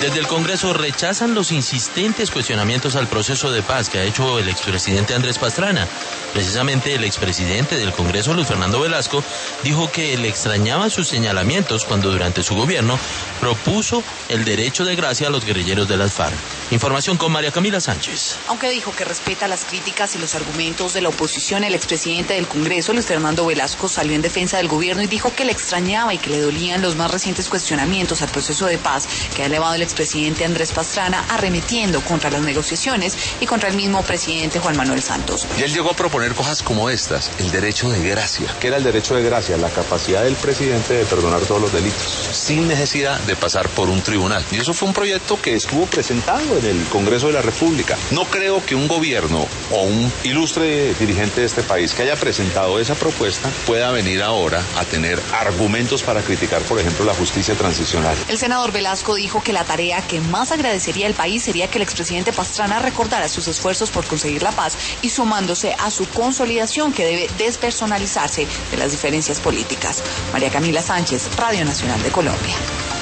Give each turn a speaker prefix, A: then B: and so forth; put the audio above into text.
A: Desde el Congreso rechazan los insistentes cuestionamientos al proceso de paz que ha hecho el expresidente Andrés Pastrana. Precisamente el expresidente del Congreso, Luis Fernando Velasco, dijo que le extrañaban sus señalamientos cuando durante su gobierno propuso el derecho de gracia a los guerrilleros de las FARC. Información con María Camila Sánchez.
B: Aunque dijo que respeta las críticas y los argumentos de la oposición, el expresidente del Congreso, Luis Fernando Velasco, salió en defensa del gobierno y dijo que le extrañaba y que le dolían los más recientes cuestionamientos al proceso de paz que ha elevado el expresidente Andrés Pastrana, arremetiendo contra las negociaciones y contra el mismo presidente Juan Manuel Santos.
C: Y él llegó a proponer cosas como estas, el derecho de gracia.
D: ¿Qué era el derecho de gracia? La capacidad del presidente de perdonar todos los delitos,
C: sin necesidad de pasar por un tribunal. Y eso fue un proyecto que
D: estuvo presentado en el Congreso de la República.
C: No creo que un gobierno o un ilustre dirigente de este país que haya presentado esa propuesta pueda venir ahora a tener
D: argumentos para criticar, por ejemplo, la justicia transicional.
B: El senador Velasco dijo que la tarea que más agradecería el país sería que el expresidente Pastrana recordara sus esfuerzos por conseguir la paz y sumándose a su consolidación que debe despersonalizarse de las diferencias políticas. María Camila Sánchez, Radio Nacional de Colombia.